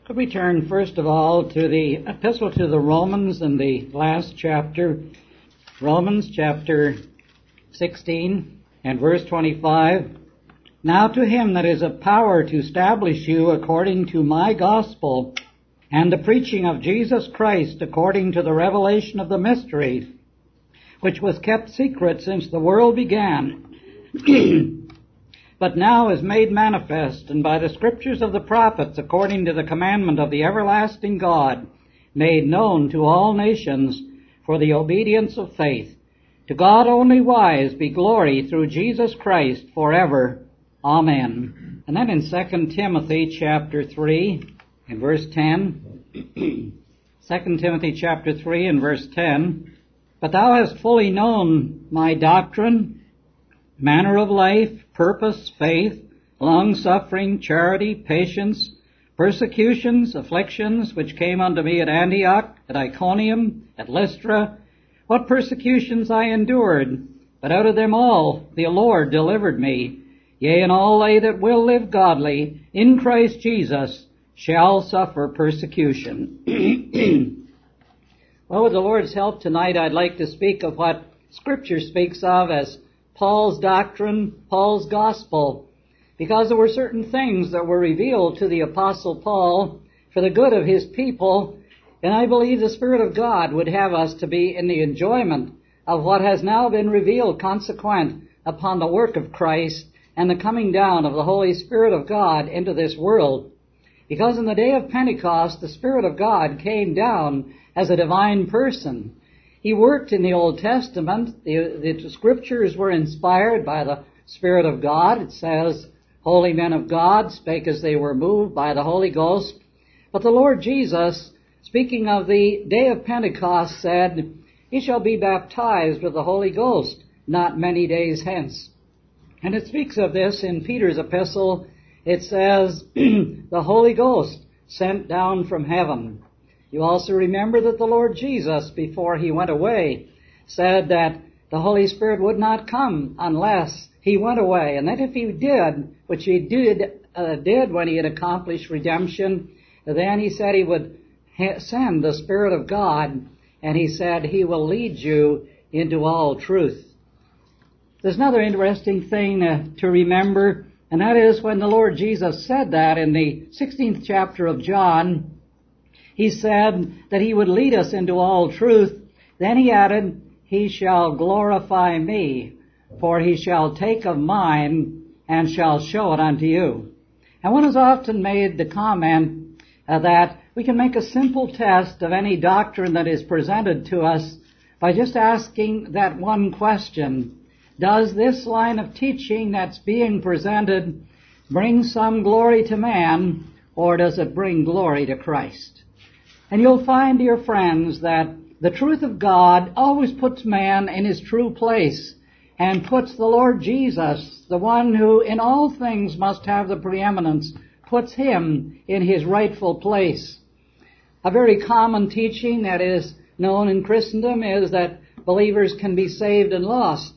Could we turn first of all to the epistle to the Romans in the last chapter, Romans chapter 16 and verse 25. Now to him that is of power to establish you according to my gospel and the preaching of Jesus Christ according to the revelation of the mystery, which was kept secret since the world began, but now is made manifest, and by the scriptures of the prophets, according to the commandment of the everlasting God, made known to all nations for the obedience of faith. To God only wise be glory through Jesus Christ forever. Amen. And then in 2 Timothy chapter 3 and verse 10, 2 Timothy chapter 3 and verse 10, But thou hast fully known my doctrine, manner of life, purpose, faith, long-suffering, charity, patience, persecutions, afflictions, which came unto me at Antioch, at Iconium, at Lystra, what persecutions I endured, but out of them all the Lord delivered me. Yea, and all they that will live godly in Christ Jesus shall suffer persecution. Well, with the Lord's help tonight, I'd like to speak of what Scripture speaks of as Paul's doctrine, Paul's gospel, because there were certain things that were revealed to the Apostle Paul for the good of his people, and I believe the Spirit of God would have us to be in the enjoyment of what has now been revealed consequent upon the work of Christ and the coming down of the Holy Spirit of God into this world. Because in the day of Pentecost, the Spirit of God came down as a divine person. He worked in the Old Testament. The Scriptures were inspired by the Spirit of God. It says, holy men of God spake as they were moved by the Holy Ghost. But the Lord Jesus, speaking of the day of Pentecost, said, Ye shall be baptized with the Holy Ghost not many days hence. And it speaks of this in Peter's epistle. It says, the Holy Ghost sent down from heaven. You also remember that the Lord Jesus, before he went away, said that the Holy Spirit would not come unless he went away. And that if he did, which he did when he had accomplished redemption, then he said he would send the Spirit of God, and he said he will lead you into all truth. There's another interesting thing to remember, and that is when the Lord Jesus said that in the 16th chapter of John, he said that he would lead us into all truth. Then he added, He shall glorify me, for he shall take of mine and shall show it unto you. And one has often made the comment that we can make a simple test of any doctrine that is presented to us by just asking that one question. Does this line of teaching that's being presented bring some glory to man, or does it bring glory to Christ? And you'll find, dear friends, that the truth of God always puts man in his true place and puts the Lord Jesus, the one who in all things must have the preeminence, puts him in his rightful place. A very common teaching that is known in Christendom is that believers can be saved and lost.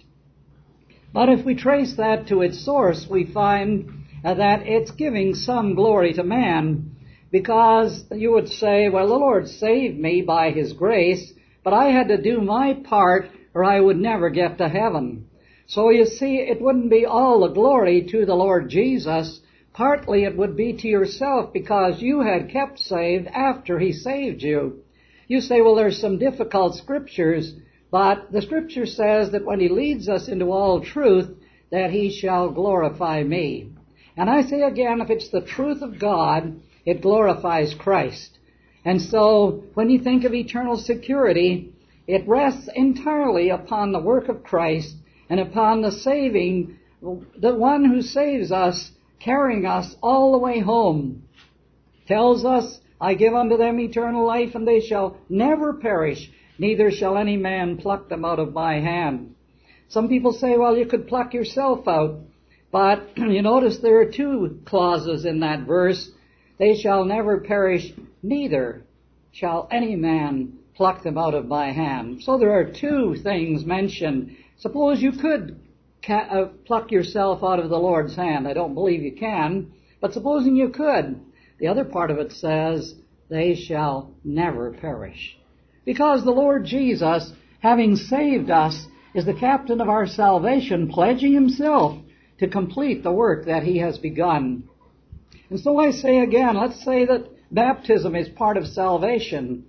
But if we trace that to its source, we find that it's giving some glory to man, because you would say, well, the Lord saved me by His grace, but I had to do my part or I would never get to heaven. So you see, it wouldn't be all the glory to the Lord Jesus. Partly it would be to yourself, because you had kept saved after He saved you. You say, well, there's some difficult scriptures, but the Scripture says that when He leads us into all truth, that He shall glorify me. And I say again, if it's the truth of God, it glorifies Christ. And so, when you think of eternal security, it rests entirely upon the work of Christ and upon the saving, the one who saves us, carrying us all the way home. Tells us, I give unto them eternal life, and they shall never perish, neither shall any man pluck them out of my hand. Some people say, well, you could pluck yourself out. But you notice there are two clauses in that verse. They shall never perish, neither shall any man pluck them out of my hand. So there are two things mentioned. Suppose you could pluck yourself out of the Lord's hand. I don't believe you can, but supposing you could, the other part of it says, they shall never perish. Because the Lord Jesus, having saved us, is the captain of our salvation, pledging himself to complete the work that he has begun. And so I say again, let's say that baptism is part of salvation.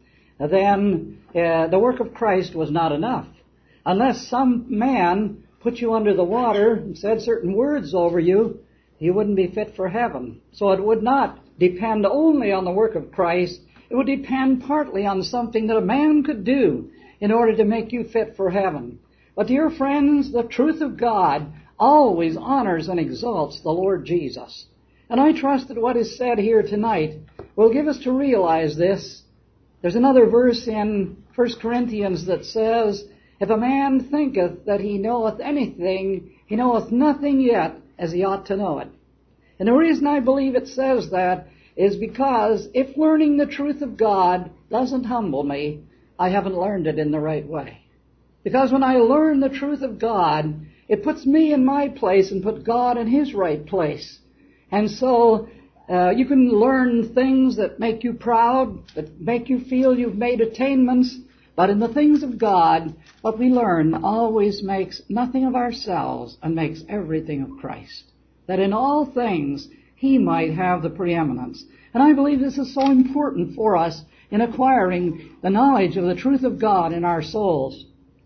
Then the work of Christ was not enough. Unless some man put you under the water and said certain words over you, you wouldn't be fit for heaven. So it would not depend only on the work of Christ. It would depend partly on something that a man could do in order to make you fit for heaven. But dear friends, the truth of God always honors and exalts the Lord Jesus. And I trust that what is said here tonight will give us to realize this. There's another verse in 1 Corinthians that says, if a man thinketh that he knoweth anything, he knoweth nothing yet as he ought to know it. And the reason I believe it says that is because if learning the truth of God doesn't humble me, I haven't learned it in the right way. Because when I learn the truth of God, it puts me in my place and puts God in his right place. And so you can learn things that make you proud, that make you feel you've made attainments, but in the things of God, what we learn always makes nothing of ourselves and makes everything of Christ. That in all things he might have the preeminence. And I believe this is so important for us in acquiring the knowledge of the truth of God in our souls.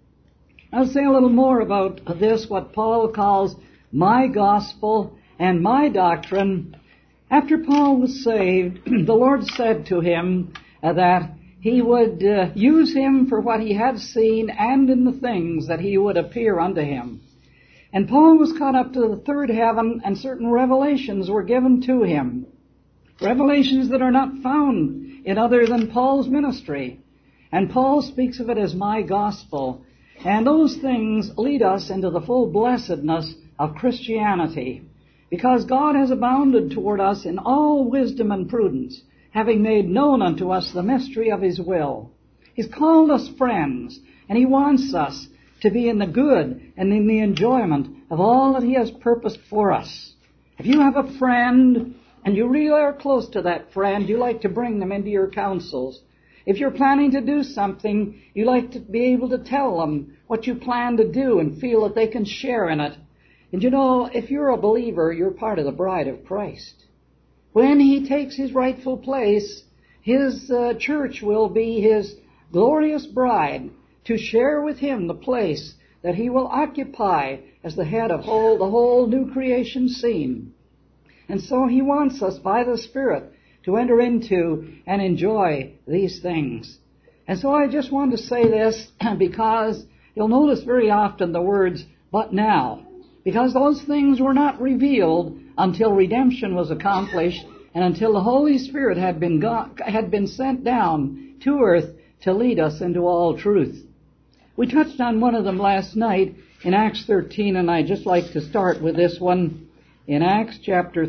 I'll say a little more about this, what Paul calls my gospel and my doctrine. After Paul was saved, the Lord said to him that he would use him for what he had seen and in the things that he would appear unto him. And Paul was caught up to the third heaven, and certain revelations were given to him. Revelations that are not found in other than Paul's ministry. And Paul speaks of it as my gospel. And those things lead us into the full blessedness of Christianity. Because God has abounded toward us in all wisdom and prudence, having made known unto us the mystery of his will. He's called us friends, and he wants us to be in the good and in the enjoyment of all that he has purposed for us. If you have a friend and you really are close to that friend, you like to bring them into your counsels. If you're planning to do something, you like to be able to tell them what you plan to do and feel that they can share in it. And you know, if you're a believer, you're part of the bride of Christ. When he takes his rightful place, his church will be his glorious bride to share with him the place that he will occupy as the head of the whole new creation scene. And so he wants us by the Spirit to enter into and enjoy these things. And so I just want to say this because you'll notice very often the words, but now. Because those things were not revealed until redemption was accomplished and until the Holy Spirit had been sent down to earth to lead us into all truth. We touched on one of them last night in Acts 13, and I'd just like to start with this one in Acts chapter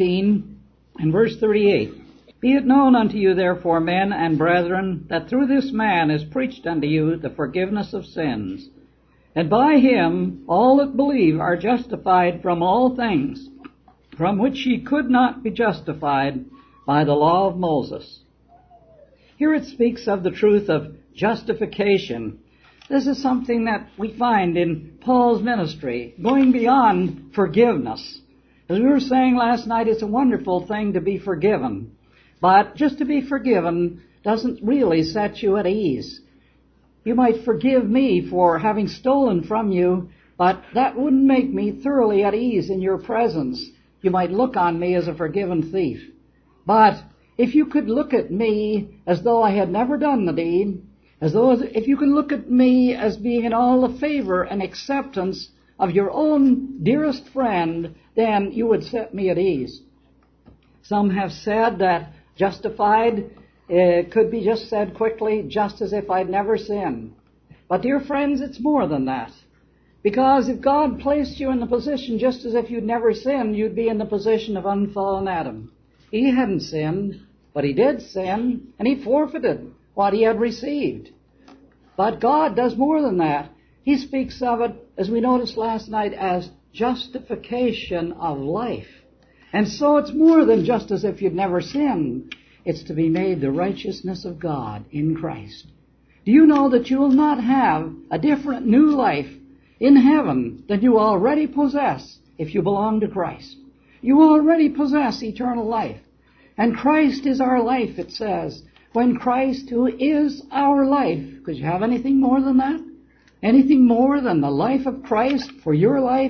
13 and verse 38. Be it known unto you, therefore, men and brethren, that through this man is preached unto you the forgiveness of sins. And by him all that believe are justified from all things, from which ye could not be justified by the law of Moses. Here it speaks of the truth of justification. This is something that we find in Paul's ministry, going beyond forgiveness. As we were saying last night, it's a wonderful thing to be forgiven. But just to be forgiven doesn't really set you at ease. You might forgive me for having stolen from you, but that wouldn't make me thoroughly at ease in your presence. You might look on me as a forgiven thief. But if you could look at me as though I had never done the deed, if you can look at me as being in all the favor and acceptance of your own dearest friend, then you would set me at ease. Some have said that justified could be just said quickly, just as if I'd never sinned. But dear friends, it's more than that. Because if God placed you in the position just as if you'd never sinned, you'd be in the position of unfallen Adam. He hadn't sinned, but he did sin, and he forfeited what he had received. But God does more than that. He speaks of it, as we noticed last night, as justification of life. And so it's more than just as if you'd never sinned. It's to be made the righteousness of God in Christ. Do you know that you will not have a different new life in heaven than you already possess if you belong to Christ? You already possess eternal life. And Christ is our life, it says. When Christ, who is our life, could you have anything more than that? Anything more than the life of Christ for your life?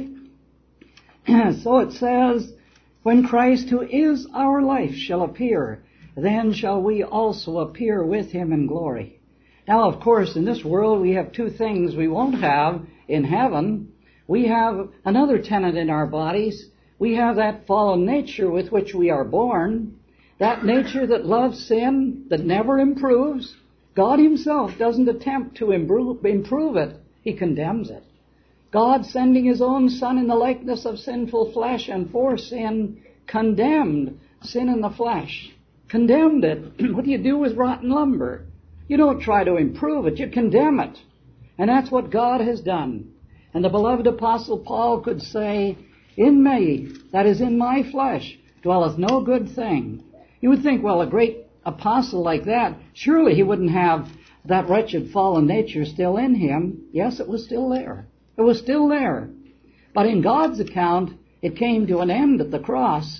So it says, when Christ, who is our life, shall appear, then shall we also appear with him in glory. Now, of course, in this world we have two things we won't have in heaven. We have another tenet in our bodies. We have that fallen nature with which we are born, that nature that loves sin, that never improves. God himself doesn't attempt to improve it. He condemns it. God, sending his own Son in the likeness of sinful flesh and for sin, condemned sin in the flesh. Condemned it. What do you do with rotten lumber? You don't try to improve it. You condemn it. And that's what God has done. And the beloved Apostle Paul could say, in me, that is in my flesh, dwelleth no good thing. You would think, well, a great apostle like that, surely he wouldn't have that wretched fallen nature still in him. Yes, it was still there. It was still there. But in God's account, it came to an end at the cross.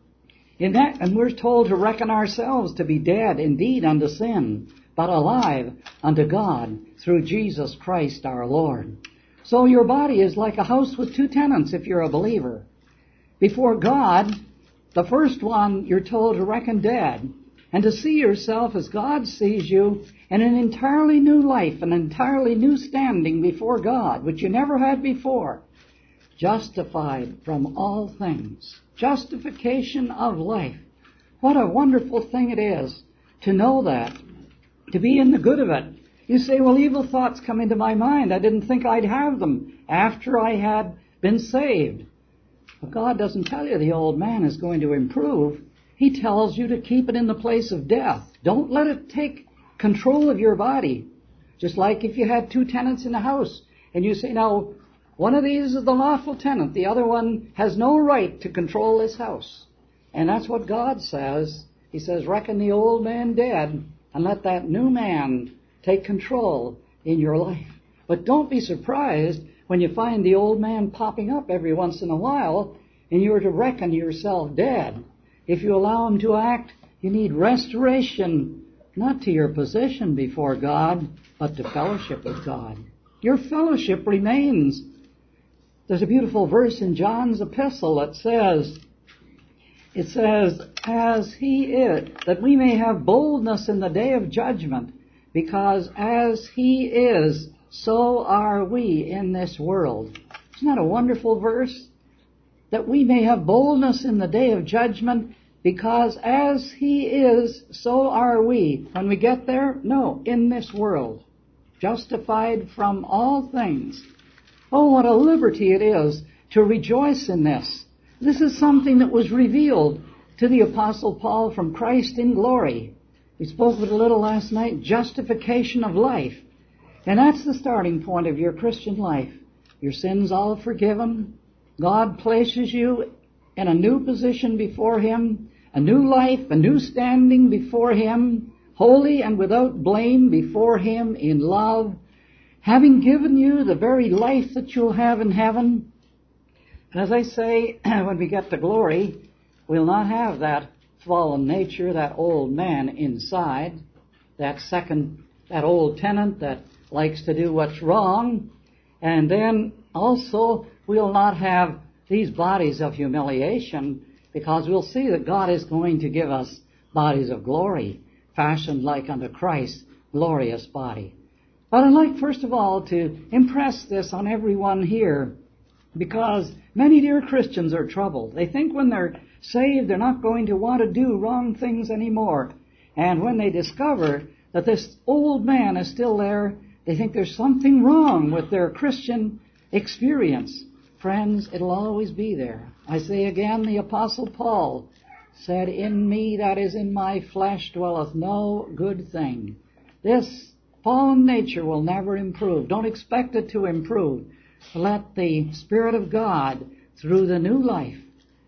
And we're told to reckon ourselves to be dead indeed unto sin, but alive unto God through Jesus Christ our Lord. So your body is like a house with two tenants if you're a believer. Before God, the first one you're told to reckon dead, and to see yourself as God sees you in an entirely new life, an entirely new standing before God, which you never had before. Justified from all things. Justification of life. What a wonderful thing it is to know that, to be in the good of it. You say, well, evil thoughts come into my mind. I didn't think I'd have them after I had been saved. But God doesn't tell you the old man is going to improve. He tells you to keep it in the place of death. Don't let it take control of your body. Just like if you had two tenants in a house, and you say, now, one of these is the lawful tenant. The other one has no right to control this house. And that's what God says. He says, reckon the old man dead, and let that new man take control in your life. But don't be surprised when you find the old man popping up every once in a while, and you're to reckon yourself dead. If you allow him to act, you need restoration, not to your position before God, but to fellowship with God. Your fellowship remains. There's a beautiful verse in John's epistle that says, it says, as he is, that we may have boldness in the day of judgment, because as he is, so are we in this world. Isn't that a wonderful verse? That we may have boldness in the day of judgment, because as he is, so are we. When we get there, no, in this world. Justified from all things. Oh, what a liberty it is to rejoice in this. This is something that was revealed to the Apostle Paul from Christ in glory. We spoke of it a little last night, justification of life. And that's the starting point of your Christian life. Your sins all forgiven. God places you in a new position before him, a new life, a new standing before him, holy and without blame before him in love, having given you the very life that you'll have in heaven. And as I say, when we get to glory, we'll not have that fallen nature, that old man inside, that old tenant that likes to do what's wrong. And then also we'll not have these bodies of humiliation, because we'll see that God is going to give us bodies of glory, fashioned like unto Christ's glorious body. But I'd like, first of all, to impress this on everyone here, because many dear Christians are troubled. They think when they're saved, they're not going to want to do wrong things anymore. And when they discover that this old man is still there, they think there's something wrong with their Christian experience. Friends, it'll always be there. I say again, the Apostle Paul said, in me, that is in my flesh, dwelleth no good thing. This fallen nature will never improve. Don't expect it to improve. Let the Spirit of God, through the new life,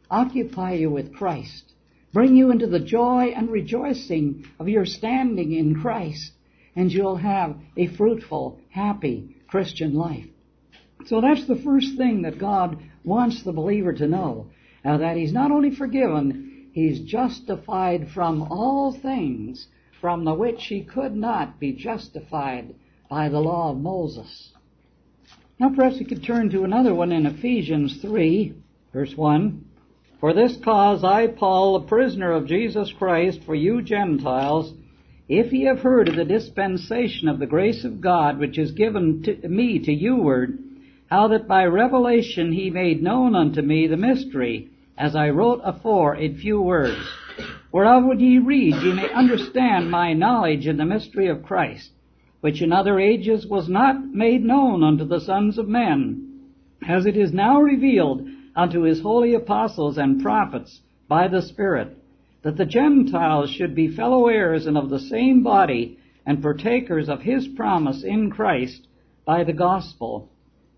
occupy you with Christ, bring you into the joy and rejoicing of your standing in Christ, and you'll have a fruitful, happy Christian life. So that's the first thing that God wants the believer to know, that he's not only forgiven, he's justified from all things from the which he could not be justified by the law of Moses. Now perhaps we could turn to another one in Ephesians 3, verse 1. For this cause I, Paul, a prisoner of Jesus Christ, for you Gentiles, if ye have heard of the dispensation of the grace of God, which is given to me to youward, how that by revelation he made known unto me the mystery, as I wrote afore in few words. Whereof when ye read, ye may understand my knowledge in the mystery of Christ, which in other ages was not made known unto the sons of men, as it is now revealed unto his holy apostles and prophets by the Spirit, that the Gentiles should be fellow heirs and of the same body, and partakers of his promise in Christ by the gospel,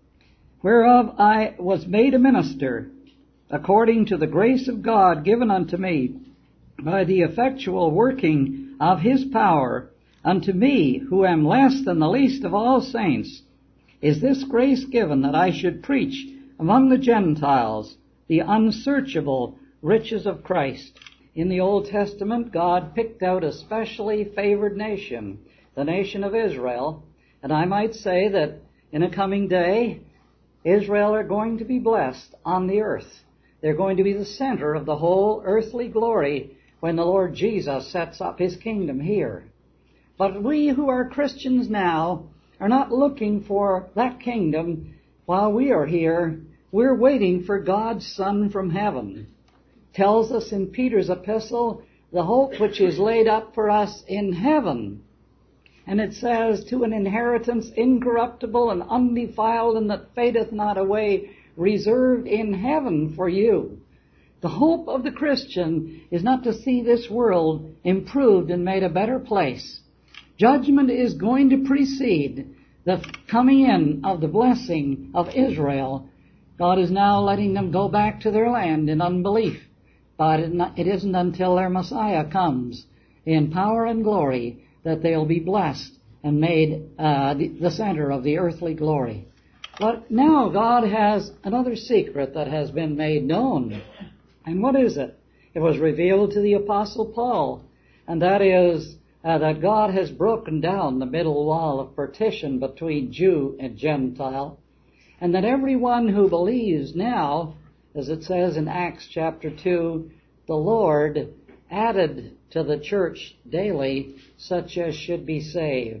whereof I was made a minister, according to the grace of God given unto me, by the effectual working of his power. Unto me, who am less than the least of all saints, is this grace given, that I should preach among the Gentiles the unsearchable riches of Christ. In the Old Testament, God picked out a specially favored nation, the nation of Israel, and I might say that in a coming day, Israel are going to be blessed on the earth. They're going to be the center of the whole earthly glory when the Lord Jesus sets up his kingdom here. But we who are Christians now are not looking for that kingdom while we are here. We're waiting for God's Son from heaven. Tells us in Peter's epistle, the hope which is laid up for us in heaven. And it says, to an inheritance incorruptible and undefiled, and that fadeth not away, reserved in heaven for you. The hope of the Christian is not to see this world improved and made a better place. Judgment is going to precede the coming in of the blessing of Israel. God is now letting them go back to their land in unbelief. But it isn't until their Messiah comes in power and glory that they'll be blessed and made the center of the earthly glory. But now God has another secret that has been made known. And what is it? It was revealed to the Apostle Paul, and that is that God has broken down the middle wall of partition between Jew and Gentile, and that everyone who believes now, as it says in Acts chapter 2, the Lord added to the church daily such as should be saved.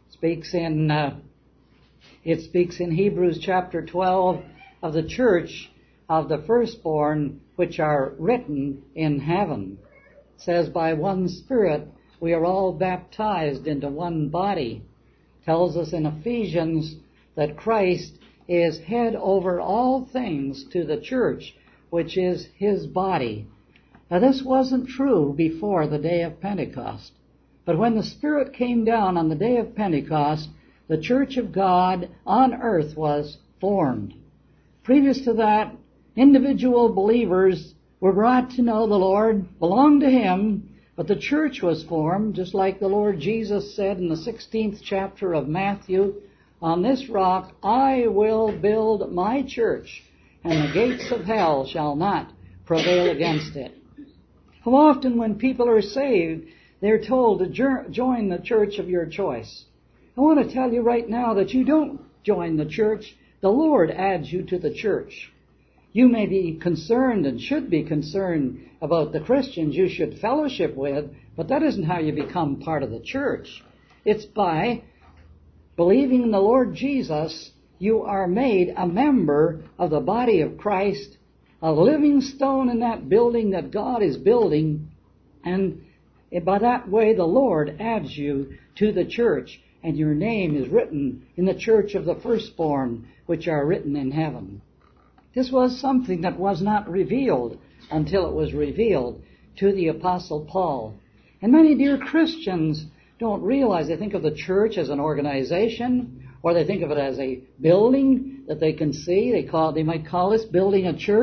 It speaks in Hebrews chapter 12 of the church of the firstborn which are written in heaven. It says, by one Spirit we are all baptized into one body. Tells us in Ephesians that Christ is head over all things to the church, which is his body. Now this wasn't true before the day of Pentecost. But when the Spirit came down on the day of Pentecost, the church of God on earth was formed. Previous to that, individual believers were brought to know the Lord, belonged to him, but the church was formed, just like the Lord Jesus said in the 16th chapter of Matthew, on this rock I will build my church, and the gates of hell shall not prevail against it. How often when people are saved, they're told to join the church of your choice. I want to tell you right now that you don't join the church. The Lord adds you to the church. You may be concerned and should be concerned about the Christians you should fellowship with, but that isn't how you become part of the church. It's by believing in the Lord Jesus, you are made a member of the body of Christ, a living stone in that building that God is building, and by that way the Lord adds you to the church, and your name is written in the church of the firstborn, which are written in heaven. This was something that was not revealed until it was revealed to the Apostle Paul. And many dear Christians don't realize. They think of the church as an organization, or they think of it as a building that they can see. They might call this building a church.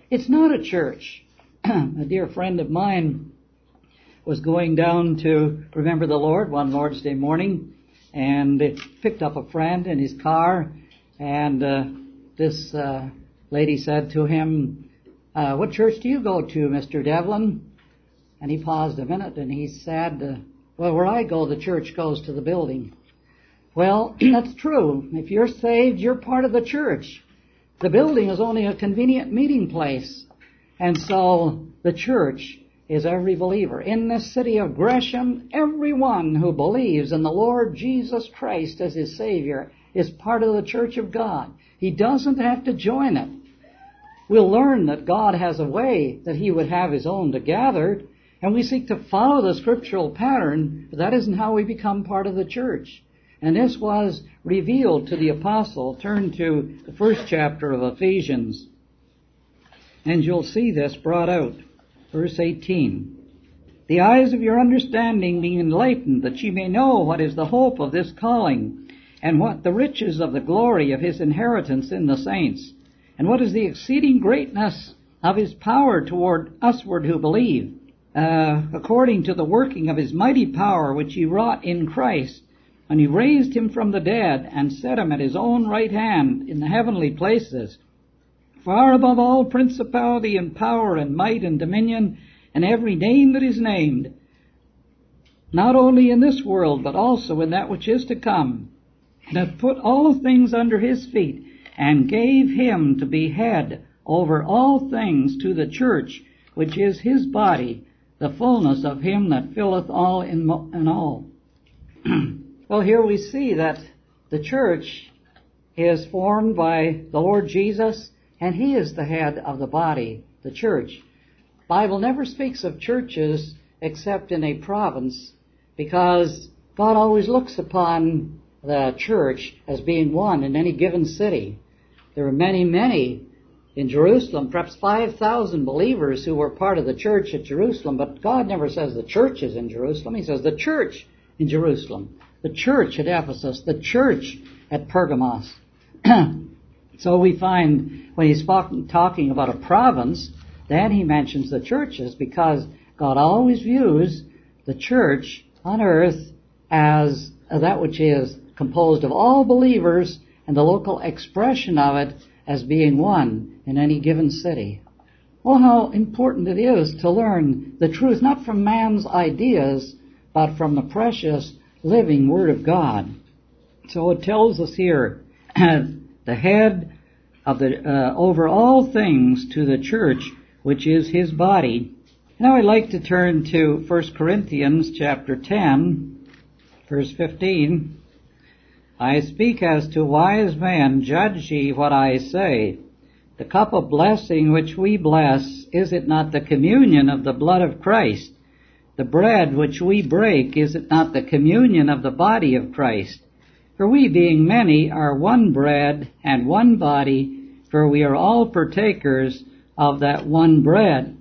It's not a church. A dear friend of mine was going down to Remember the Lord one Lord's Day morning, and picked up a friend in his car, and this lady said to him, what church do you go to, Mr. Devlin? And he paused a minute, and he said, well, where I go, the church goes to the building. Well, that's true. If you're saved, you're part of the church. The building is only a convenient meeting place. And so the church is every believer. In this city of Gresham, everyone who believes in the Lord Jesus Christ as his Savior is part of the church of God. He doesn't have to join it. We'll learn that God has a way that he would have his own to gather, and we seek to follow the scriptural pattern, but that isn't how we become part of the church. And this was revealed to the apostle. Turn to the first chapter of Ephesians, and you'll see this brought out. Verse 18. The eyes of your understanding being enlightened, that ye may know what is the hope of this calling, and what the riches of the glory of his inheritance in the saints, and what is the exceeding greatness of his power toward usward who believe, according to the working of his mighty power which he wrought in Christ, when he raised him from the dead, and set him at his own right hand in the heavenly places, far above all principality and power and might and dominion, and every name that is named, not only in this world, but also in that which is to come, and hath put all things under his feet, and gave him to be head over all things to the church, which is his body, the fullness of him that filleth all in all. Well, here we see that the church is formed by the Lord Jesus, and he is the head of the body, the church. The Bible never speaks of churches except in a province, because God always looks upon the church as being one in any given city. There are many, many in Jerusalem, perhaps 5,000 believers who were part of the church at Jerusalem, but God never says the church is in Jerusalem. He says the church in Jerusalem, the church at Ephesus, the church at Pergamos. So we find when he's talking about a province, then he mentions the churches, because God always views the church on earth as that which is composed of all believers, and the local expression of it as being one in any given city. Oh, how important it is to learn the truth, not from man's ideas, but from the precious living Word of God. So it tells us here, the head of the over all things to the church, which is his body. Now I'd like to turn to 1 Corinthians chapter 10, verse 15. I speak as to wise men, judge ye what I say. The cup of blessing which we bless, is it not the communion of the blood of Christ? The bread which we break, is it not the communion of the body of Christ? For we, being many, are one bread and one body, for we are all partakers of that one bread.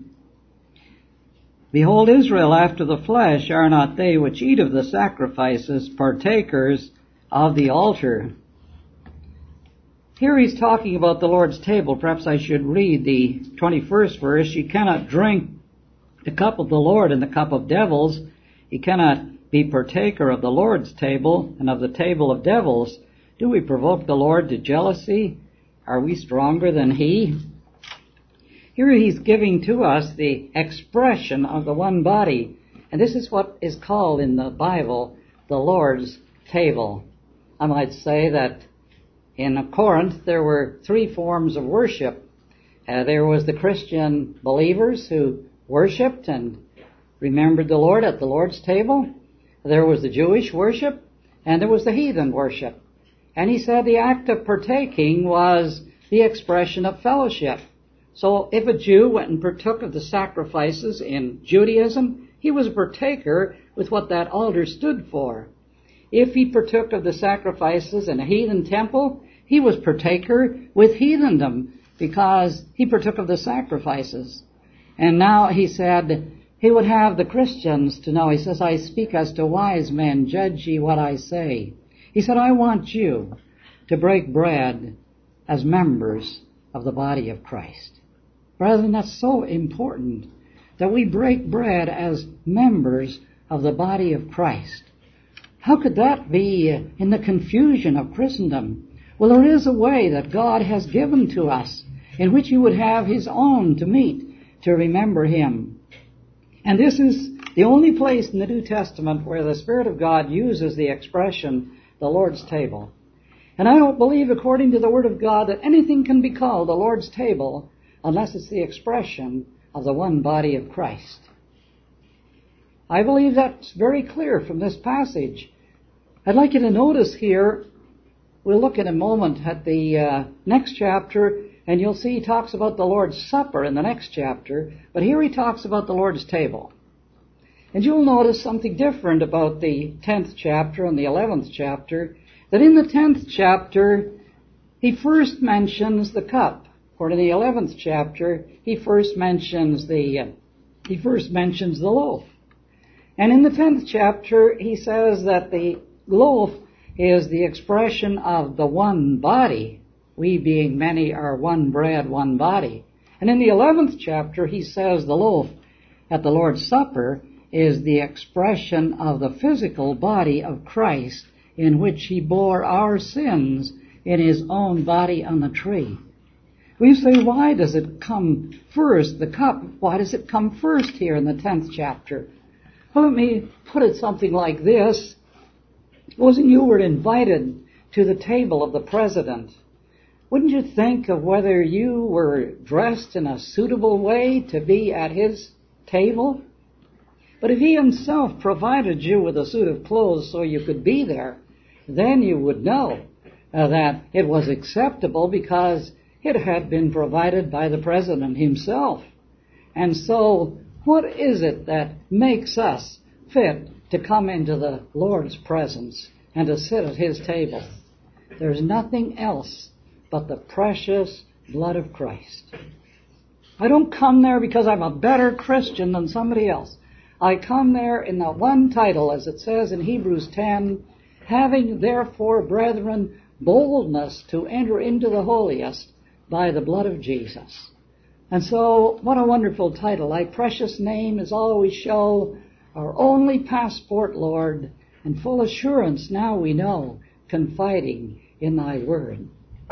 Behold, Israel after the flesh, are not they which eat of the sacrifices partakers of the altar? Here he's talking about the Lord's table. Perhaps I should read the 21st verse. Ye cannot drink the cup of the Lord and the cup of devils. Ye cannot be partaker of the Lord's table and of the table of devils. Do we provoke the Lord to jealousy? Are we stronger than he? Here he's giving to us the expression of the one body. And this is what is called in the Bible the Lord's table. I might say that in Corinth there were three forms of worship. There was the Christian believers who worshipped and remembered the Lord at the Lord's table. There was the Jewish worship, and there was the heathen worship. And he said the act of partaking was the expression of fellowship. So if a Jew went and partook of the sacrifices in Judaism, he was a partaker with what that altar stood for. If he partook of the sacrifices in a heathen temple, he was partaker with heathendom, because he partook of the sacrifices. And now he said he would have the Christians to know. He says, I speak as to wise men, judge ye what I say. He said, I want you to break bread as members of the body of Christ. Brethren, that's so important that we break bread as members of the body of Christ. How could that be in the confusion of Christendom? Well, there is a way that God has given to us in which He would have His own to meet, to remember Him. And this is the only place in the New Testament where the Spirit of God uses the expression, the Lord's table. And I don't believe, according to the Word of God, that anything can be called the Lord's table unless it's the expression of the one body of Christ. I believe that's very clear from this passage. I'd like you to notice here, we'll look in a moment at the next chapter, and you'll see he talks about the Lord's Supper in the next chapter, but here he talks about the Lord's table. And you'll notice something different about the 10th chapter and the 11th chapter, that in the 10th chapter, he first mentions the cup. For in the 11th chapter, he first mentions the loaf. And in the 10th chapter, he says that the loaf is the expression of the one body. We being many are one bread, one body. And in the 11th chapter, he says the loaf at the Lord's Supper is the expression of the physical body of Christ, in which He bore our sins in His own body on the tree. We say, why does it come first, the cup? Why does it come first here in the 10th chapter? Well, let me put it something like this. Supposing you were invited to the table of the president, wouldn't you think of whether you were dressed in a suitable way to be at his table? But if he himself provided you with a suit of clothes so you could be there, then you would know that it was acceptable because it had been provided by the president himself. And so, what is it that makes us fit to come into the Lord's presence and to sit at His table? There's nothing else but the precious blood of Christ. I don't come there because I'm a better Christian than somebody else. I come there in that one title, as it says in Hebrews 10, having therefore, brethren, boldness to enter into the holiest by the blood of Jesus. And so, what a wonderful title. Thy precious name is all we show, our only passport, Lord, and full assurance now we know, confiding in Thy word.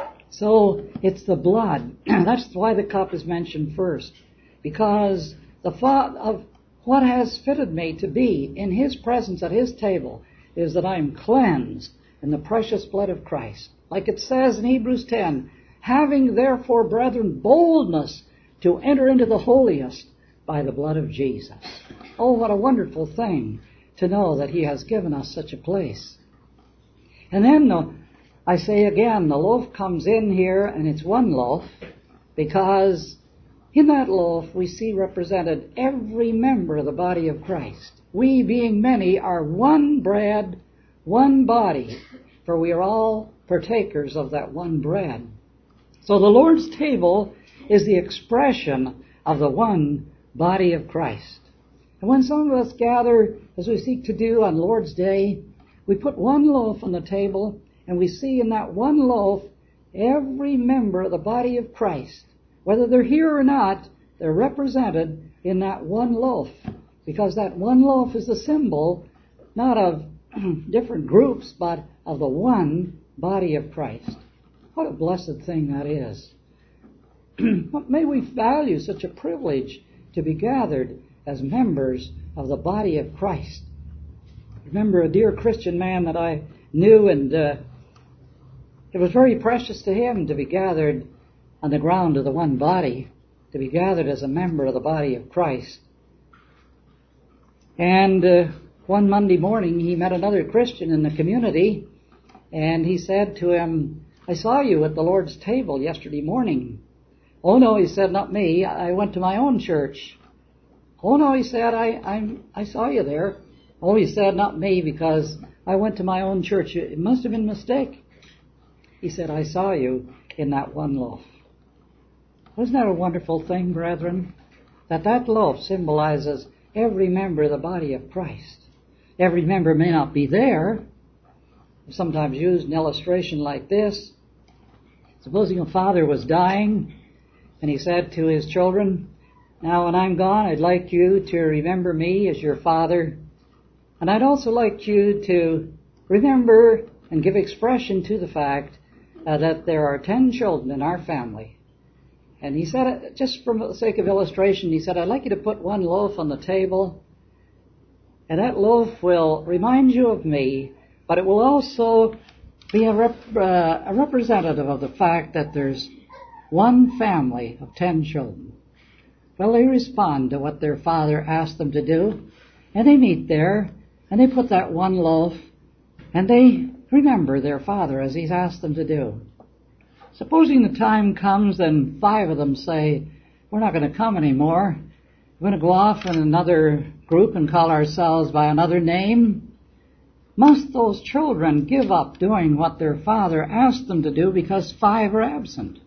So, it's the blood. That's why the cup is mentioned first. Because the thought of what has fitted me to be in His presence at His table is that I'm cleansed in the precious blood of Christ. Like it says in Hebrews 10, having therefore, brethren, boldness to enter into the holiest by the blood of Jesus. Oh, what a wonderful thing to know that He has given us such a place. And then, I say again, the loaf comes in here, and it's one loaf, because in that loaf we see represented every member of the body of Christ. We, being many, are one bread, one body, for we are all partakers of that one bread. So the Lord's table is the expression of the one body of Christ. And when some of us gather, as we seek to do on Lord's Day, we put one loaf on the table, and we see in that one loaf every member of the body of Christ. Whether they're here or not, they're represented in that one loaf, because that one loaf is a symbol not of different groups, but of the one body of Christ. What a blessed thing that is. May we value such a privilege to be gathered as members of the body of Christ. I remember a dear Christian man that I knew, and it was very precious to him to be gathered on the ground of the one body, to be gathered as a member of the body of Christ. And one Monday morning he met another Christian in the community, and he said to him, I saw you at the Lord's table yesterday morning. Oh no, he said, not me. I went to my own church. Oh no, he said, I saw you there. Oh, he said, not me, because I went to my own church. It must have been a mistake. He said, I saw you in that one loaf. Wasn't that a wonderful thing, brethren? That loaf symbolizes every member of the body of Christ. Every member may not be there. I've sometimes used an illustration like this. Supposing a father was dying, And he said to his children, "Now when I'm gone, I'd like you to remember me as your father. And I'd also like you to remember and give expression to the fact that there are 10 children in our family." And he said, just for the sake of illustration, he said, "I'd like you to put one loaf on the table, and that loaf will remind you of me, but it will also be a representative of the fact that there's one family of 10 children." Well, they respond to what their father asked them to do, and they meet there, and they put that one loaf, and they remember their father as he's asked them to do. Supposing the time comes and 5 of them say, "We're not going to come anymore. We're going to go off in another group and call ourselves by another name." Must those children give up doing what their father asked them to do because 5 are absent?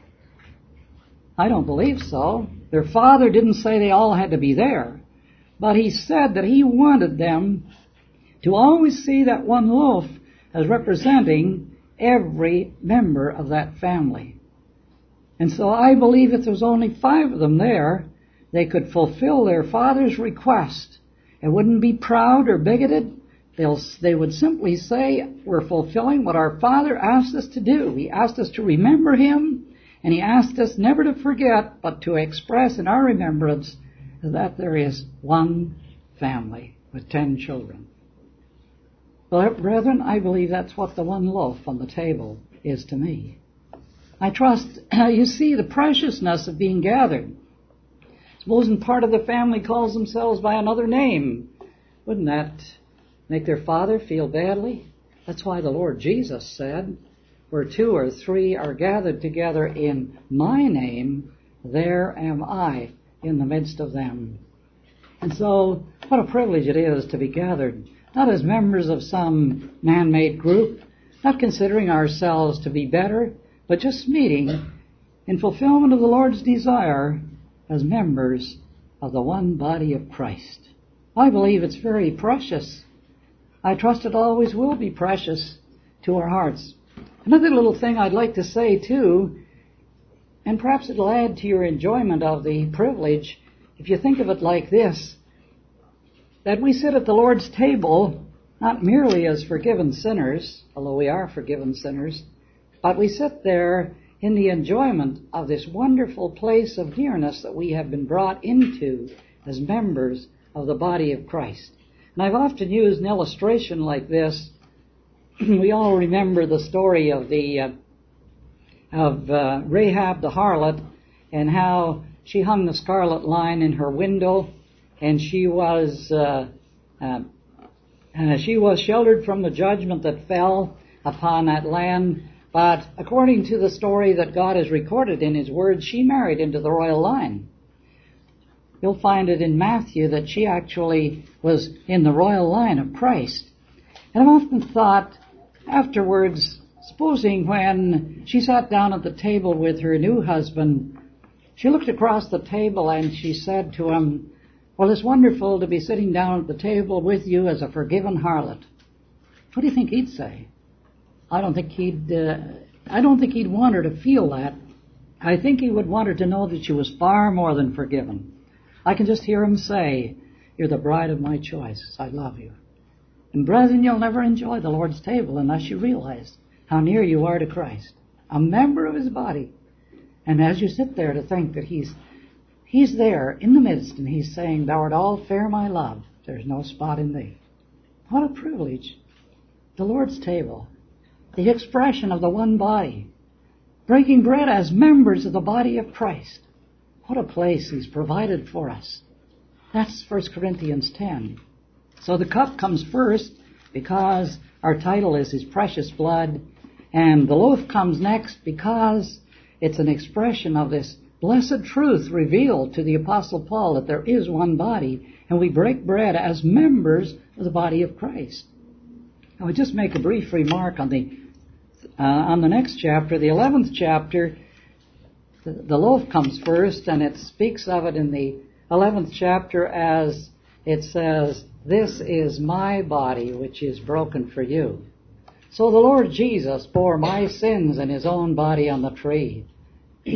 I don't believe so. Their father didn't say they all had to be there, but he said that he wanted them to always see that one loaf as representing every member of that family. And so I believe if there was only 5 of them there, they could fulfill their father's request. It wouldn't be proud or bigoted. They would simply say, "We're fulfilling what our father asked us to do. He asked us to remember him, and he asked us never to forget, but to express in our remembrance that there is one family with 10 children." Well, brethren, I believe that's what the one loaf on the table is to me. I trust you see the preciousness of being gathered. Supposing part of the family calls themselves by another name, wouldn't that make their father feel badly? That's why the Lord Jesus said, "Where 2 or 3 are gathered together in my name, there am I in the midst of them." And so, what a privilege it is to be gathered, not as members of some man-made group, not considering ourselves to be better, but just meeting in fulfillment of the Lord's desire as members of the one body of Christ. I believe it's very precious. I trust it always will be precious to our hearts. Another little thing I'd like to say too, and perhaps it'll add to your enjoyment of the privilege, if you think of it like this, that we sit at the Lord's table not merely as forgiven sinners, although we are forgiven sinners, but we sit there in the enjoyment of this wonderful place of nearness that we have been brought into as members of the body of Christ. And I've often used an illustration like this. We all remember the story of Rahab the harlot, and how she hung the scarlet line in her window, and she was sheltered from the judgment that fell upon that land. But according to the story that God has recorded in His Word, she married into the royal line. You'll find it in Matthew that she actually was in the royal line of Christ. And I've often thought afterwards, supposing when she sat down at the table with her new husband, she looked across the table and she said to him, "Well, it's wonderful to be sitting down at the table with you as a forgiven harlot." What do you think he'd say? I don't think he'd want her to feel that. I think he would want her to know that she was far more than forgiven. I can just hear him say, "You're the bride of my choice. I love you." And brethren, you'll never enjoy the Lord's table unless you realize how near you are to Christ, a member of His body. And as you sit there to think that He's there in the midst, and He's saying, "Thou art all fair, my love. There's no spot in thee." What a privilege. The Lord's table, the expression of the one body, breaking bread as members of the body of Christ. What a place He's provided for us. That's 1 Corinthians 10. So the cup comes first because our title is His precious blood, and the loaf comes next because it's an expression of this blessed truth revealed to the Apostle Paul that there is one body, and we break bread as members of the body of Christ. I would just make a brief remark on the next chapter, the 11th chapter. The loaf comes first, and it speaks of it in the 11th chapter as it says, "This is my body which is broken for you." So the Lord Jesus bore my sins in His own body on the tree.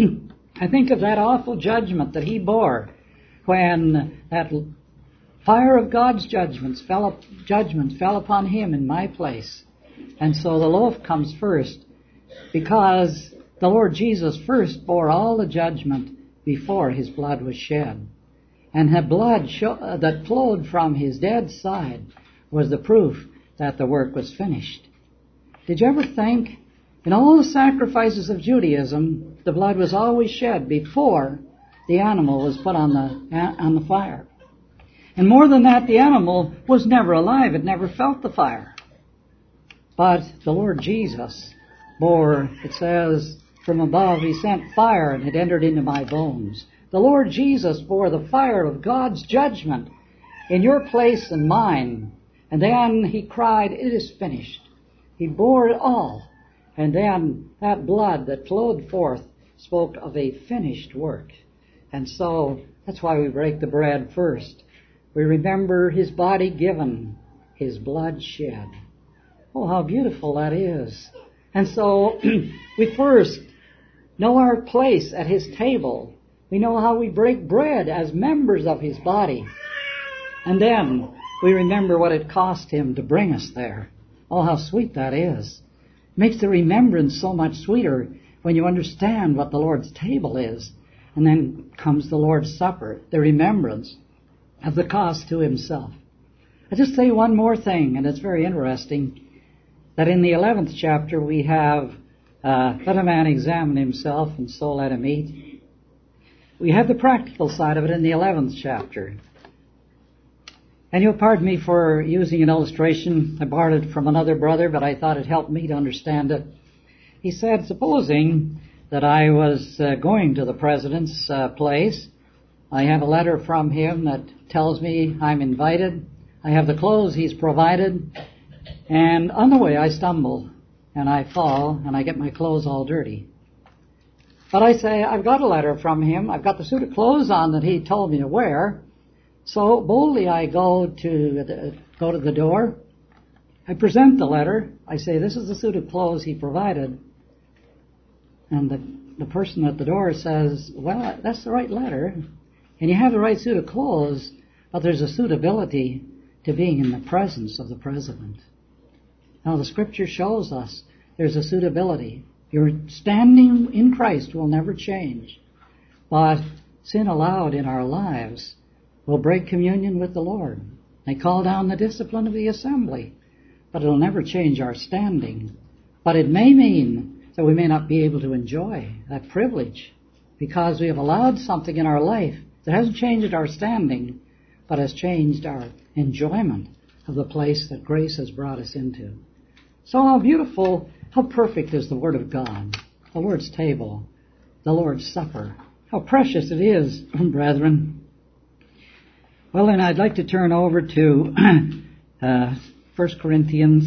I think of that awful judgment that he bore when that fire of God's judgments fell upon him in my place. And so the loaf comes first, because the Lord Jesus first bore all the judgment before his blood was shed. And the blood that flowed from his dead side was the proof that the work was finished. Did you ever think, in all the sacrifices of Judaism, the blood was always shed before the animal was put on the fire? And more than that, the animal was never alive. It never felt the fire. But the Lord Jesus bore, it says, from above he sent fire and it entered into my bones. The Lord Jesus bore the fire of God's judgment in your place and mine. And then he cried, "It is finished." He bore it all. And then that blood that flowed forth spoke of a finished work. And so that's why we break the bread first. We remember his body given, his blood shed. Oh, how beautiful that is. And so we first know our place at his table. We know how we break bread as members of his body. And then we remember what it cost him to bring us there. Oh, how sweet that is. It makes the remembrance so much sweeter when you understand what the Lord's table is. And then comes the Lord's Supper, the remembrance of the cost to himself. I'll just say one more thing, and it's very interesting, that in the 11th chapter we have, let a man examine himself, and so let him eat. We have the practical side of it in the 11th chapter. And you'll pardon me for using an illustration. I borrowed it from another brother, but I thought it helped me to understand it. He said, supposing that I was going to the president's place, I have a letter from him that tells me I'm invited. I have the clothes he's provided. And on the way I stumble and I fall and I get my clothes all dirty. But I say, I've got a letter from him. I've got the suit of clothes on that he told me to wear. So boldly I go to the door. I present the letter. I say, this is the suit of clothes he provided. And the person at the door says, well, that's the right letter. And you have the right suit of clothes, but there's a suitability to being in the presence of the president. Now the scripture shows us there's a suitability. Your standing in Christ will never change. But sin allowed in our lives will break communion with the Lord. They call down the discipline of the assembly, but it'll never change our standing. But it may mean that we may not be able to enjoy that privilege because we have allowed something in our life that hasn't changed our standing, but has changed our enjoyment of the place that grace has brought us into. So how beautiful, how perfect is the Word of God, the Lord's table, the Lord's Supper. How precious it is, brethren. Well, then I'd like to turn over to 1 Corinthians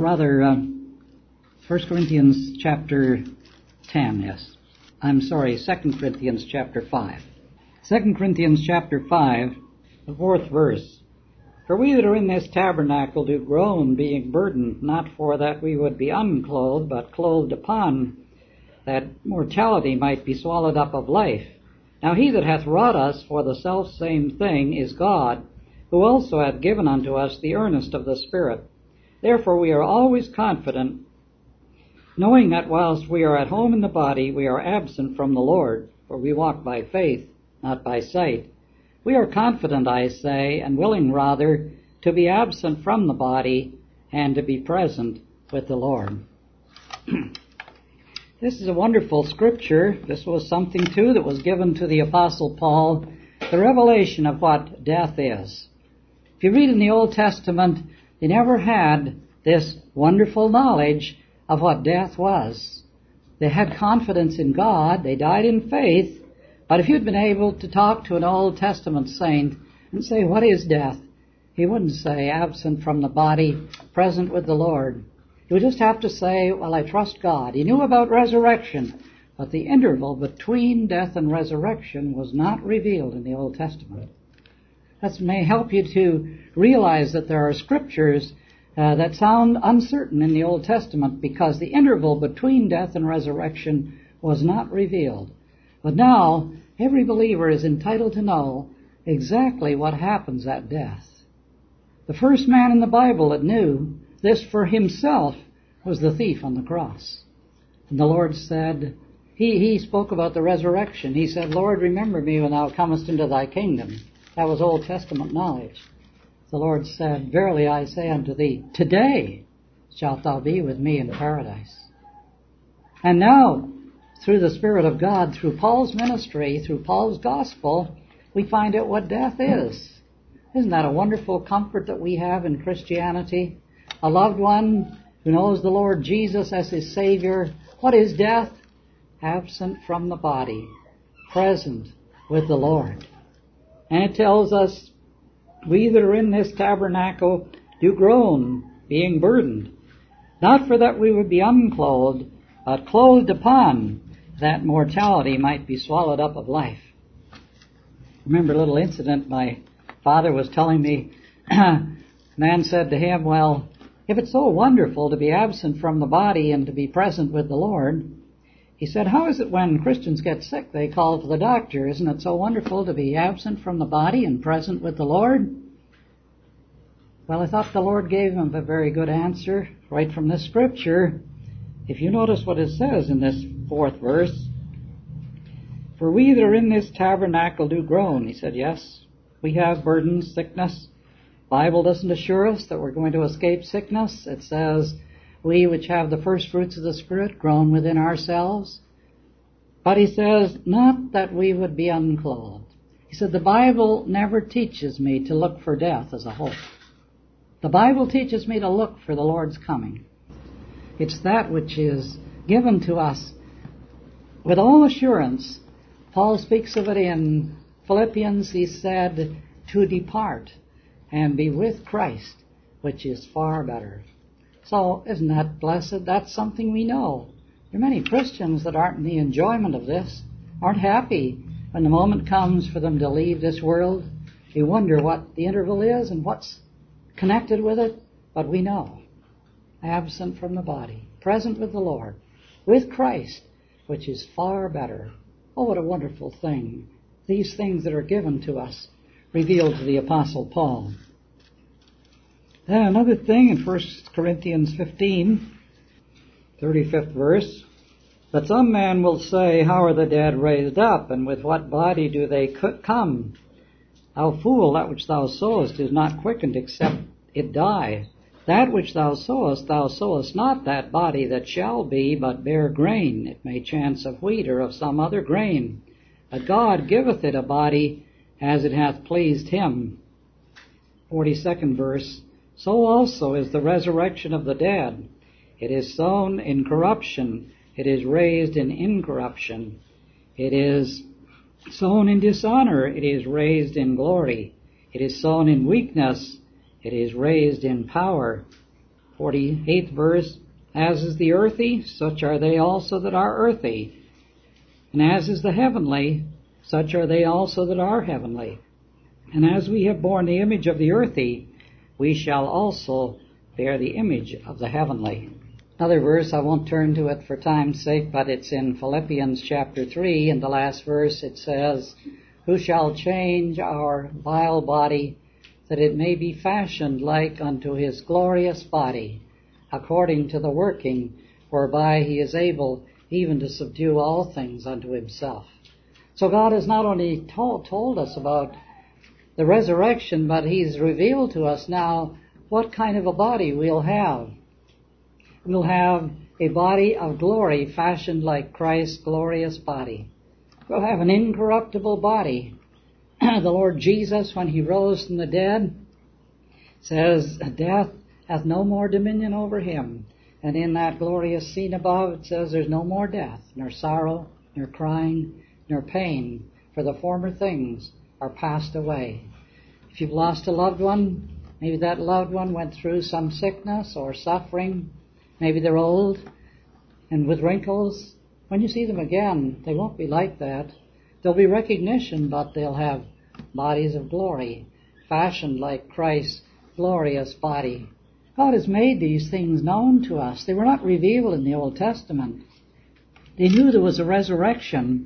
chapter 10, yes. I'm sorry, 2 Corinthians chapter 5. 2 Corinthians chapter 5, the 4th verse. For we that are in this tabernacle do groan, being burdened, not for that we would be unclothed, but clothed upon, that mortality might be swallowed up of life. Now he that hath wrought us for the selfsame thing is God, who also hath given unto us the earnest of the Spirit. Therefore we are always confident, knowing that whilst we are at home in the body, we are absent from the Lord, for we walk by faith, not by sight. We are confident, I say, and willing rather, to be absent from the body and to be present with the Lord. This is a wonderful scripture. This was something, too, that was given to the Apostle Paul, the revelation of what death is. If you read in the Old Testament, they never had this wonderful knowledge of what death was. They had confidence in God. They died in faith. But if you'd been able to talk to an Old Testament saint and say, what is death? He wouldn't say absent from the body, present with the Lord. He would just have to say, well, I trust God. He knew about resurrection, but the interval between death and resurrection was not revealed in the Old Testament. That may help you to realize that there are scriptures that sound uncertain in the Old Testament because the interval between death and resurrection was not revealed. But now, every believer is entitled to know exactly what happens at death. The first man in the Bible that knew this for himself was the thief on the cross. And the Lord said, he spoke about the resurrection. He said, Lord, remember me when thou comest into thy kingdom. That was Old Testament knowledge. The Lord said, verily I say unto thee, today shalt thou be with me in paradise. And now, through the Spirit of God, through Paul's ministry, through Paul's gospel, we find out what death is. Isn't that a wonderful comfort that we have in Christianity? A loved one who knows the Lord Jesus as his Savior. What is death? Absent from the body, present with the Lord. And it tells us, we that are in this tabernacle do groan, being burdened, not for that we would be unclothed, but clothed upon, that mortality might be swallowed up of life. Remember a little incident my father was telling me. A man said to him, well, if it's so wonderful to be absent from the body and to be present with the Lord, he said, how is it when Christians get sick they call for the doctor? Isn't it so wonderful to be absent from the body and present with the Lord? Well, I thought the Lord gave him a very good answer right from this scripture. If you notice what it says in this 4th verse, for we that are in this tabernacle do groan. He said, yes, we have burdens, sickness. The Bible doesn't assure us that we're going to escape sickness. It says, we which have the first fruits of the Spirit groan within ourselves. But he says, not that we would be unclothed. He said, the Bible never teaches me to look for death as a hope. The Bible teaches me to look for the Lord's coming. It's that which is given to us with all assurance. Paul speaks of it in Philippians. He said, to depart and be with Christ, which is far better. So, isn't that blessed? That's something we know. There are many Christians that aren't in the enjoyment of this, aren't happy when the moment comes for them to leave this world. They wonder what the interval is and what's connected with it, but we know. Absent from the body, present with the Lord, with Christ, which is far better. Oh, what a wonderful thing. These things that are given to us, revealed to the Apostle Paul. Then another thing in 1 Corinthians 15, 35th verse, that some man will say, how are the dead raised up, and with what body do they come? Thou fool, that which thou sowest is not quickened except it die. That which thou sowest not that body that shall be, but bare grain. It may chance of wheat or of some other grain. But God giveth it a body as it hath pleased him. 42nd verse, so also is the resurrection of the dead. It is sown in corruption, it is raised in incorruption. It is sown in dishonor, it is raised in glory. It is sown in weakness, it is raised in power. 48th verse, as is the earthy, such are they also that are earthy. And as is the heavenly, such are they also that are heavenly. And as we have borne the image of the earthy, we shall also bear the image of the heavenly. Another verse, I won't turn to it for time's sake, but it's in Philippians chapter 3. In the last verse it says, who shall change our vile body, that it may be fashioned like unto his glorious body, according to the working whereby he is able even to subdue all things unto himself. So God has not only told us about the resurrection, but he's revealed to us now what kind of a body we'll have. We'll have a body of glory fashioned like Christ's glorious body. We'll have an incorruptible body. The Lord Jesus, when he rose from the dead, says, death hath no more dominion over him. And in that glorious scene above, it says there's no more death, nor sorrow, nor crying, nor pain, for the former things are passed away. If you've lost a loved one, maybe that loved one went through some sickness or suffering. Maybe they're old and with wrinkles. When you see them again, they won't be like that. There'll be recognition, but they'll have bodies of glory, fashioned like Christ's glorious body. God has made these things known to us. They were not revealed in the Old Testament. They knew there was a resurrection,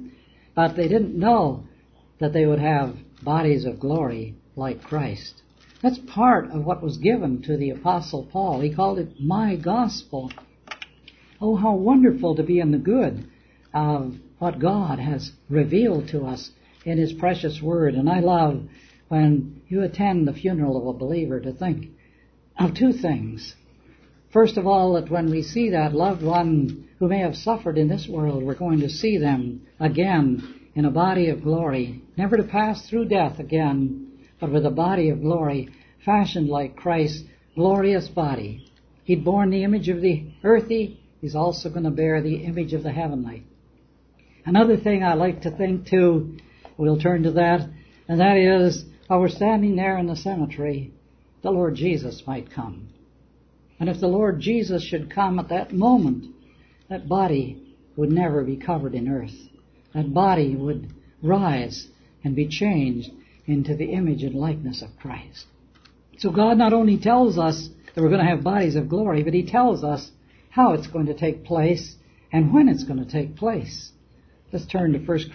but they didn't know that they would have bodies of glory like Christ. That's part of what was given to the Apostle Paul. He called it my gospel. Oh, how wonderful to be in the good of what God has revealed to us in His precious Word. And I love when you attend the funeral of a believer to think of two things. First of all, that when we see that loved one who may have suffered in this world, we're going to see them again in a body of glory, never to pass through death again, but with a body of glory fashioned like Christ's glorious body. He'd borne the image of the earthy, He's also going to bear the image of the heavenly. Another thing I like to think too, we'll turn to that, and that is, while we're standing there in the cemetery, the Lord Jesus might come. And if the Lord Jesus should come at that moment, that body would never be covered in earth. That body would rise and be changed into the image and likeness of Christ. So God not only tells us that we're going to have bodies of glory, but He tells us how it's going to take place and when it's going to take place. Let's turn to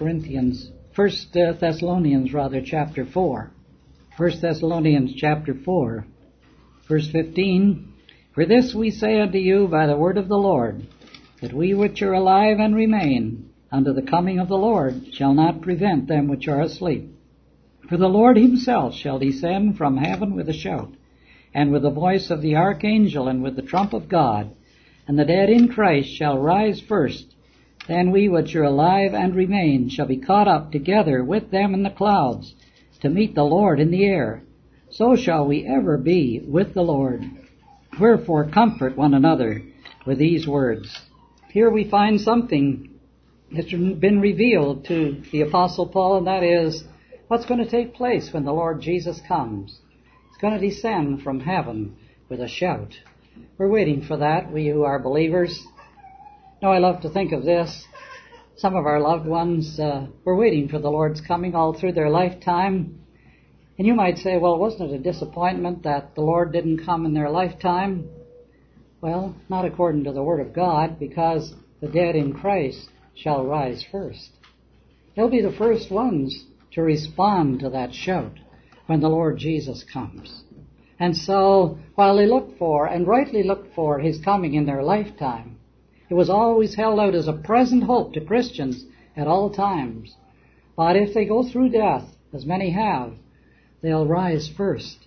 1 Thessalonians chapter 4. 1 Thessalonians chapter 4, verse 15. For this we say unto you by the word of the Lord, that we which are alive and remain unto the coming of the Lord shall not prevent them which are asleep. For the Lord Himself shall descend from heaven with a shout, and with the voice of the archangel, and with the trump of God, and the dead in Christ shall rise first. Then we which are alive and remain shall be caught up together with them in the clouds, to meet the Lord in the air. So shall we ever be with the Lord. Wherefore comfort one another with these words. Here we find something that's been revealed to the Apostle Paul, and that is what's going to take place when the Lord Jesus comes. He's going to descend from heaven with a shout. We're waiting for that, we who are believers. Now, I love to think of this. Some of our loved ones were waiting for the Lord's coming all through their lifetime. And you might say, well, wasn't it a disappointment that the Lord didn't come in their lifetime? Well, not according to the Word of God, because the dead in Christ shall rise first. They'll be the first ones to respond to that shout when the Lord Jesus comes. And so, while they look for, and rightly look for, His coming in their lifetime, it was always held out as a present hope to Christians at all times. But if they go through death, as many have, they'll rise first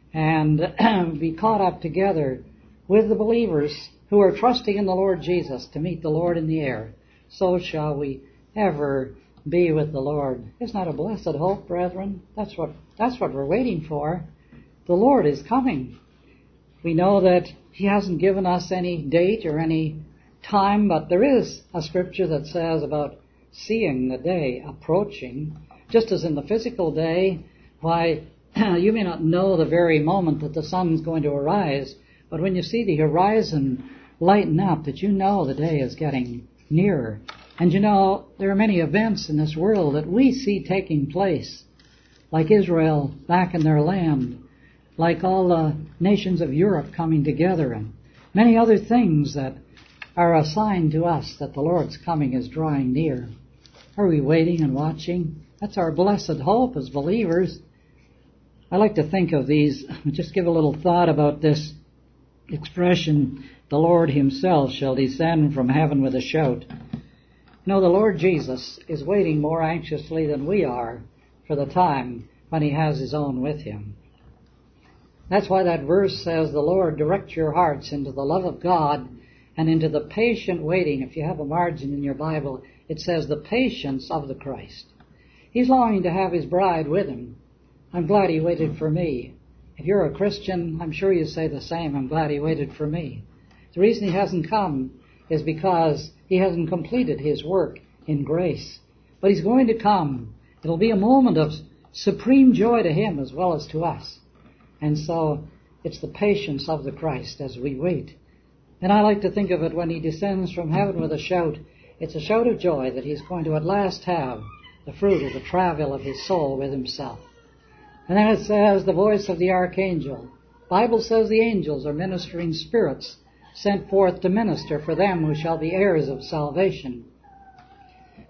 and be caught up together with the believers who are trusting in the Lord Jesus to meet the Lord in the air. So shall we ever be with the Lord. Isn't that a blessed hope, brethren? That's what we're waiting for. The Lord is coming. We know that He hasn't given us any date or any time, but there is a scripture that says about seeing the day approaching. Just as in the physical day, why, you may not know the very moment that the sun's going to arise, but when you see the horizon lighten up, that you know the day is getting nearer. And you know, there are many events in this world that we see taking place, like Israel back in their land, like all the nations of Europe coming together, and many other things that are a sign to us that the Lord's coming is drawing near. Are we waiting and watching? That's our blessed hope as believers. I like to think of these, just give a little thought about this expression, the Lord Himself shall descend from heaven with a shout. You know, the Lord Jesus is waiting more anxiously than we are for the time when He has His own with Him. That's why that verse says, the Lord direct your hearts into the love of God and into the patient waiting. If you have a margin in your Bible, it says the patience of the Christ. He's longing to have His bride with Him. I'm glad He waited for me. If you're a Christian, I'm sure you say the same. I'm glad He waited for me. The reason He hasn't come is because He hasn't completed His work in grace. But He's going to come. It'll be a moment of supreme joy to Him as well as to us. And so it's the patience of the Christ as we wait. And I like to think of it when He descends from heaven with a shout. It's a shout of joy that He's going to at last have the fruit of the travail of His soul with Himself. And then it says the voice of the archangel. The Bible says the angels are ministering spirits sent forth to minister for them who shall be heirs of salvation.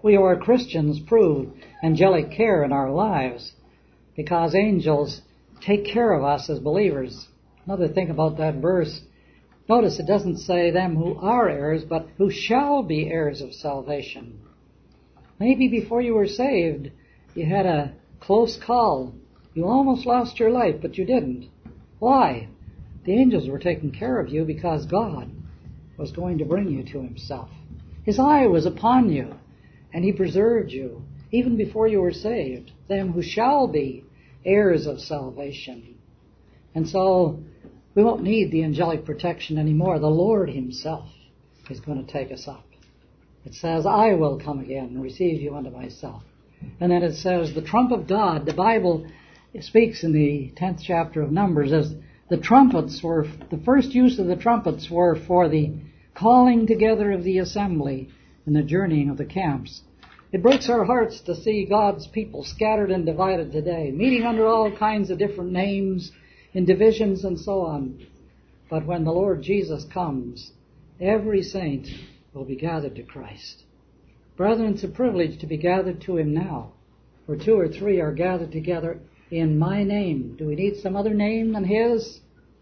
We who are Christians prove angelic care in our lives because angels take care of us as believers. Another thing about that verse, notice it doesn't say them who are heirs, but who shall be heirs of salvation. Maybe before you were saved, you had a close call. You almost lost your life, but you didn't. Why? The angels were taking care of you because God was going to bring you to himself. His eye was upon you, and he preserved you, even before you were saved. Them who shall be heirs of salvation. And so, we won't need the angelic protection anymore. The Lord himself is going to take us up. It says, I will come again and receive you unto myself. And then it says, the trump of God. The Bible speaks in the 10th chapter of Numbers as the trumpets were, the first use of the trumpets were for the calling together of the assembly and the journeying of the camps. It breaks our hearts to see God's people scattered and divided today, meeting under all kinds of different names, in divisions and so on. But when the Lord Jesus comes, every saint will be gathered to Christ. Brethren, it's a privilege to be gathered to him now. Where 2 or 3 are gathered together in my name. Do we need some other name than his?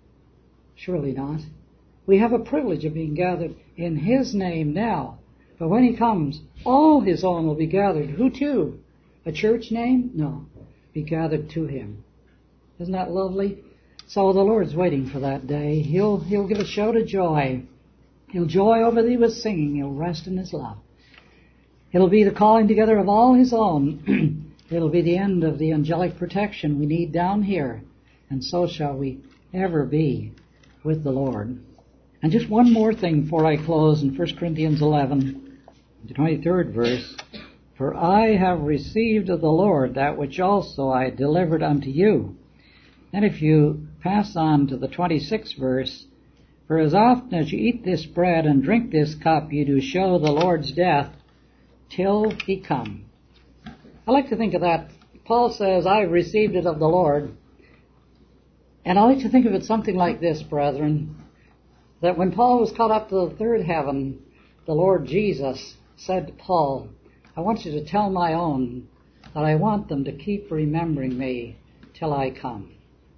Surely not. We have a privilege of being gathered in his name now. But when he comes, all his own will be gathered. Who to? A church name? No. Be gathered to him. Isn't that lovely? So the Lord's waiting for that day. He'll give a shout of joy. He'll joy over thee with singing. He'll rest in his love. It'll be the calling together of all his own. It'll be the end of the angelic protection we need down here. And so shall we ever be with the Lord. And just one more thing before I close in 1 Corinthians 11, the 23rd verse. For I have received of the Lord that which also I delivered unto you. And if you pass on to the 26th verse, for as often as you eat this bread and drink this cup, you do show the Lord's death till he come. I like to think of that. Paul says, I've received it of the Lord. And I like to think of it something like this, brethren, that when Paul was caught up to the third heaven, the Lord Jesus said to Paul, I want you to tell my own that I want them to keep remembering me till I come.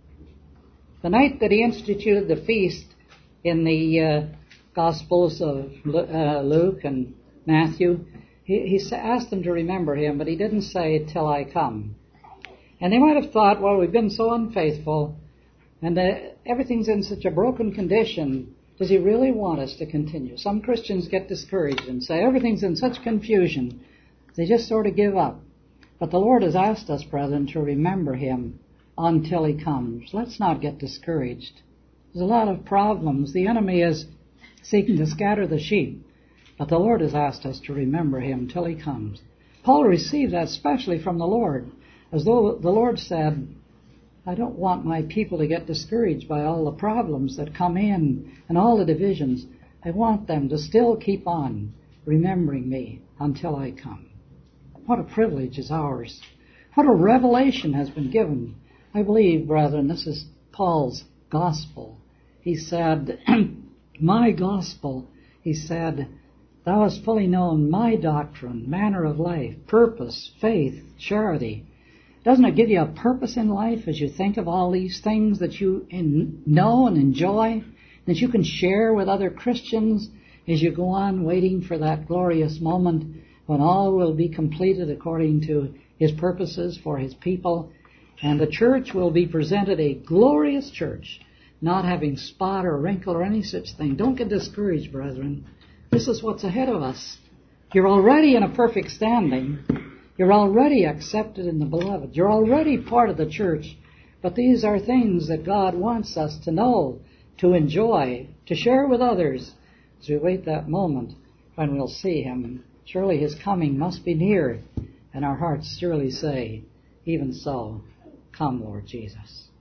The night that he instituted the feast in the Gospels of Luke and Matthew, he asked them to remember him, but he didn't say, till I come. And they might have thought, well, we've been so unfaithful, and everything's in such a broken condition. Does he really want us to continue? Some Christians get discouraged and say, everything's in such confusion. They just sort of give up. But the Lord has asked us, brethren, to remember him until he comes. Let's not get discouraged. There's a lot of problems. The enemy is seeking to scatter the sheep. But the Lord has asked us to remember him till he comes. Paul received that especially from the Lord, as though the Lord said, I don't want my people to get discouraged by all the problems that come in and all the divisions. I want them to still keep on remembering me until I come. What a privilege is ours. What a revelation has been given. I believe, brethren, this is Paul's gospel. He said, my gospel, he said, thou hast fully known my doctrine, manner of life, purpose, faith, charity. Doesn't it give you a purpose in life as you think of all these things that you know and enjoy, that you can share with other Christians as you go on waiting for that glorious moment when all will be completed according to his purposes for his people, and the church will be presented a glorious church, not having spot or wrinkle or any such thing. Don't get discouraged, brethren. This is what's ahead of us. You're already in a perfect standing. You're already accepted in the beloved. You're already part of the church. But these are things that God wants us to know, to enjoy, to share with others as we wait that moment when we'll see him. Surely his coming must be near, and our hearts surely say, even so, come, Lord Jesus.